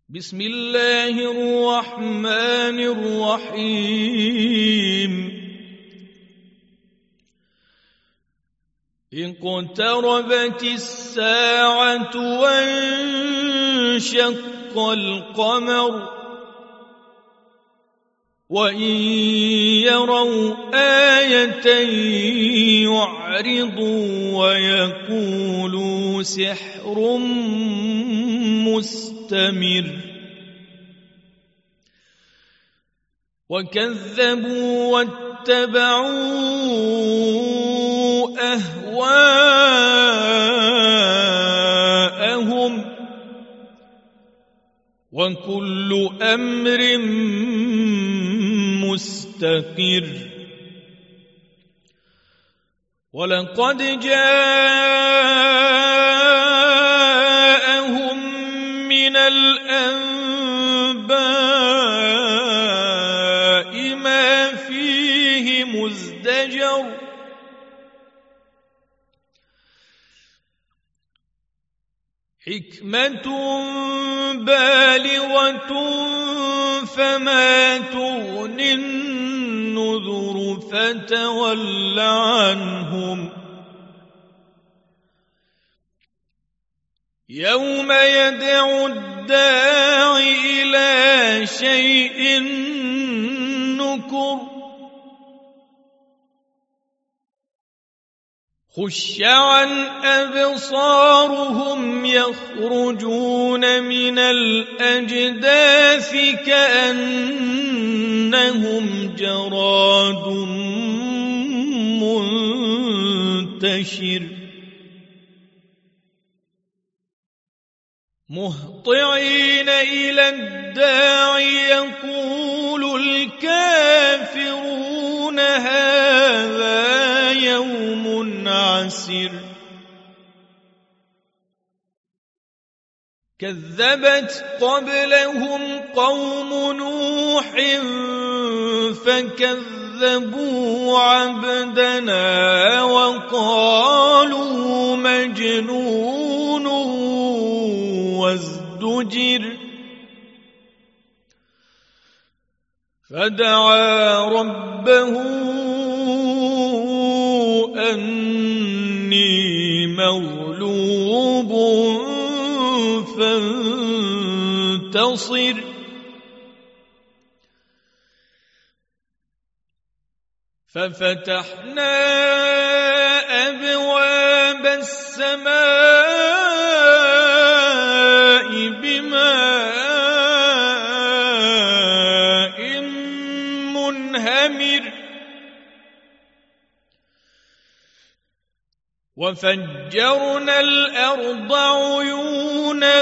بسم الله الرحمن الرحيم اقتربت الساعة وانشق القمر وإن يروا آية يعرضوا ويقولوا سحر مستمر وكذبوا واتبعوا أهواءهم وكل أمر مستقر ولقد جاءهم من الأنباء ما فيه مزدجر حكمة بالغة فما تغني النذر فتول عنهم يوم يدعو الداع إلى شيء نكر خش عن أبصارهم يخرجون من الأجداث كأنهم جراد منتشر مهطعين إلى الداع يقول الكافرون هذا يوم عسر كذبت قبلهم قوم نوح فكذبوا عبدنا وقالوا مجنون وازدجر فدعا ربه أني مغلوب فانتصر ففتحنا أبواب السماء بماء منهمر وفجرنا الأرض عيونا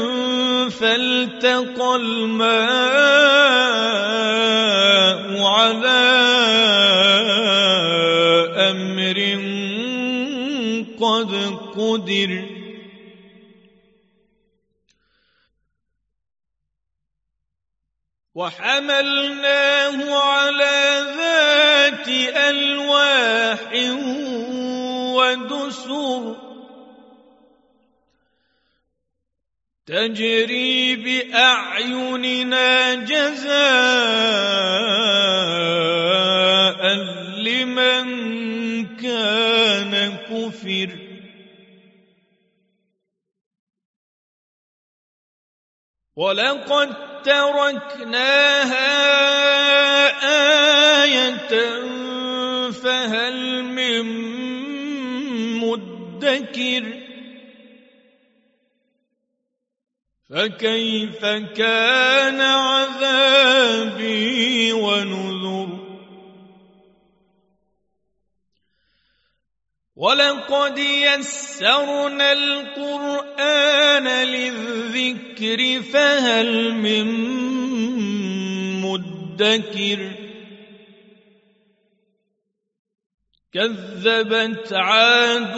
فالتقى الماء على أمر قد قدر وحملناه على ذات ألواح ودسر تجري بأعيننا جزاء لمن كان كفر ولقد تركناها آية فهل من مدكر فكيف كان عذابي ونذر ولقد يسرنا القرآن للذكر فهل من مدكر كذبت عاد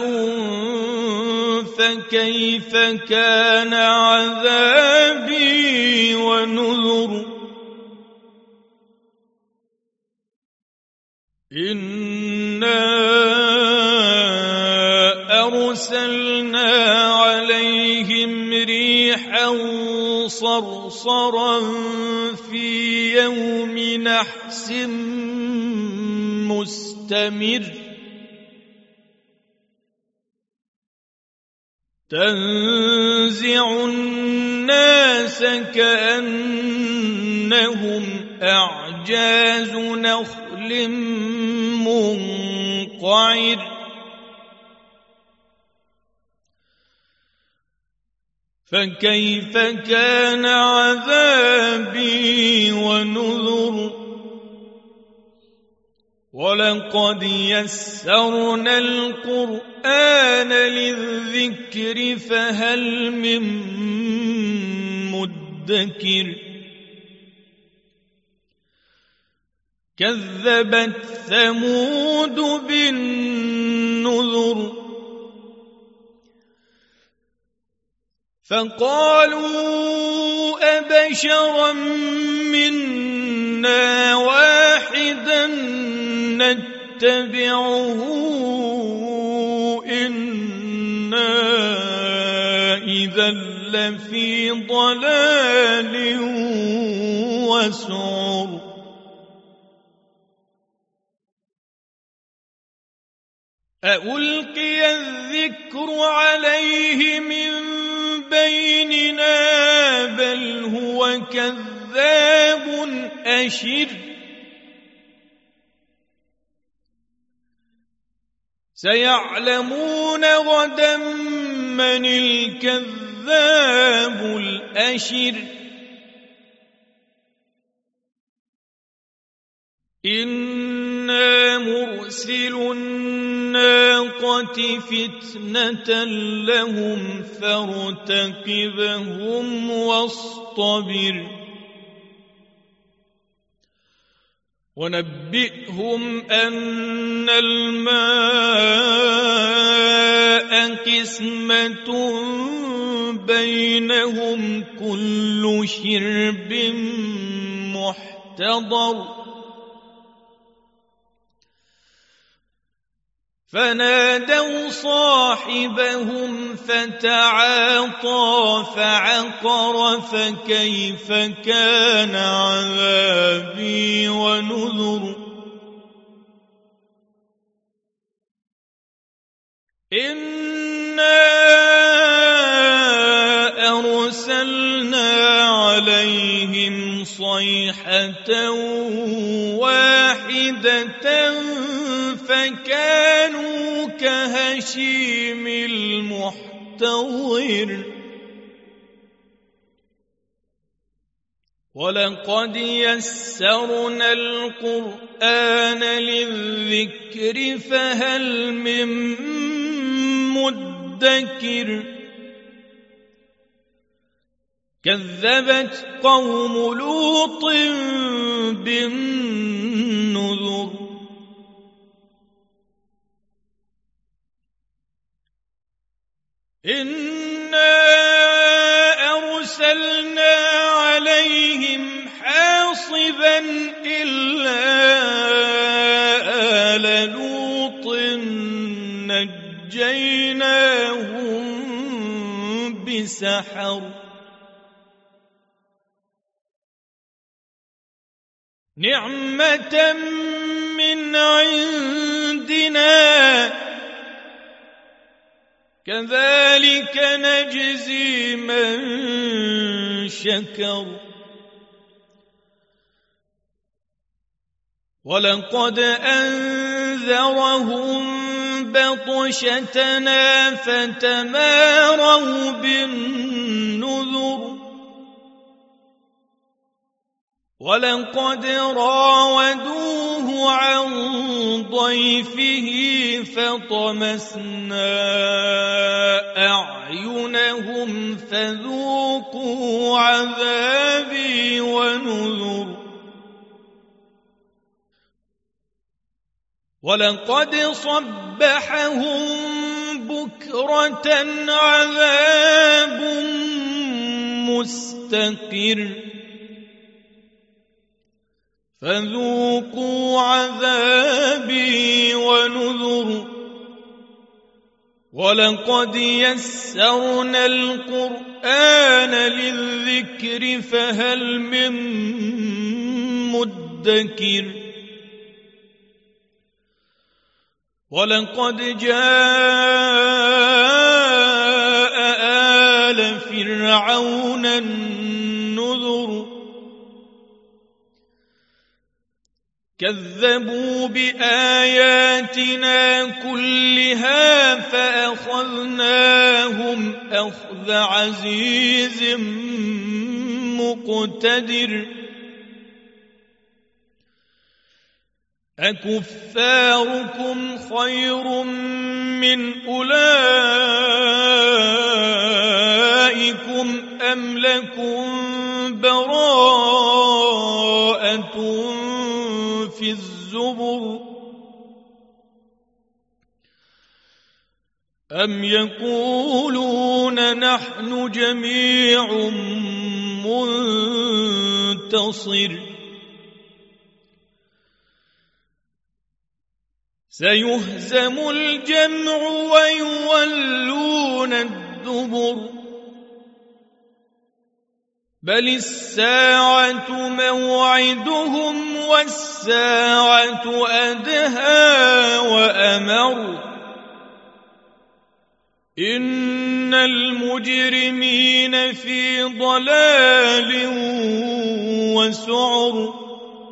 فكيف كان عذابي ونذر إنا أرسلنا عليهم ريحا صرصرا في يوم نحس مستمر تنزع الناس كأنهم أعجاز نخل منقعر فكيف كان عذابي ونذر ولقد يسرنا القرآن للذكر فهل من مدكر كذبت ثمود بالنذر فقالوا أبشرا منا واحدا نتبعه إنا إذا لفي ضلال وسعر أألقي الذكر عليه من بيننا بل هو كذاب أشر سيعلمون غدا من الكذاب الأشر إنا مرسل الناقة فتنة لهم فارتقبهم واصطبر ونبئهم أن الماء قسمة بينهم كل شرب محتضر فنادوا صاحبهم فتعاطى فعقر فكيف كان عذابي ونذر إنا أرسلنا عليهم صيحة واحدة فكانوا كهشيم المحتضر ولقد يسرنا القرآن للذكر فهل من مدكر كذبت قوم لوط بالنذر إنا أرسلنا عليهم حاصبا إلا آل لوط نجيناهم بسحر نعمة من عندنا كذلك نجزي من شكر ولقد أنذرهم بطشتنا فتماروا بالنذر ولقد راودوه عن ضيفه فطمسنا أعينهم فذوقوا عذابي ونذر ولقد صبحهم بكرة عذاب مستقر فذوقوا عذابي ونذر ولقد يسرنا القرآن للذكر فهل من مدكر ولقد جاء آل فرعون النذر كذبوا بآياتنا كلها فأخذناهم أخذ عزيز مقتدر أكفاركم خير من أولئكم أم لكم براءة في الزبر أم يقولون نحن جميع منتصر سيهزم الجمع ويولون الدبر بل الساعة موعدهم والساعة أدهى وأمر إن المجرمين في ضلال وسعر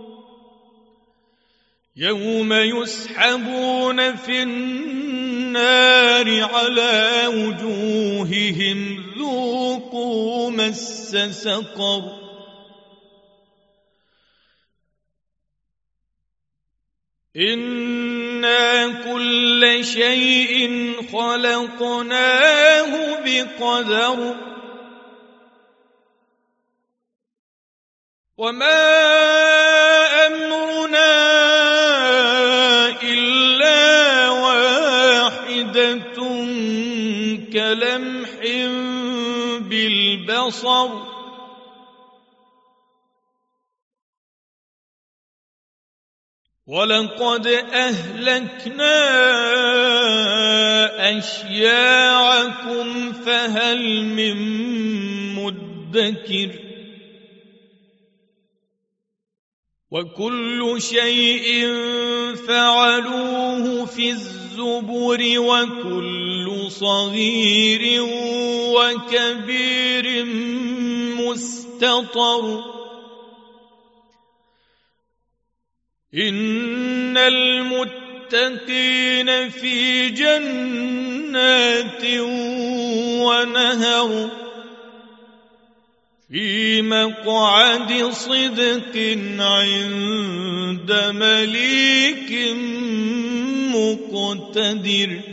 يوم يسحبون في النار على وجوههم ذوقوا مس سقر إنا كل شيء خلقناه بقدر وما أمرنا إلا واحدة كلمح بالبصر ولقد أهلكنا أشياعكم فهل من مدكر وكل شيء فعلوه في الزبر وكل صغير وكبير مستطر إن المتقين في جنات ونهر في مقعد صدق عند مليك مقتدر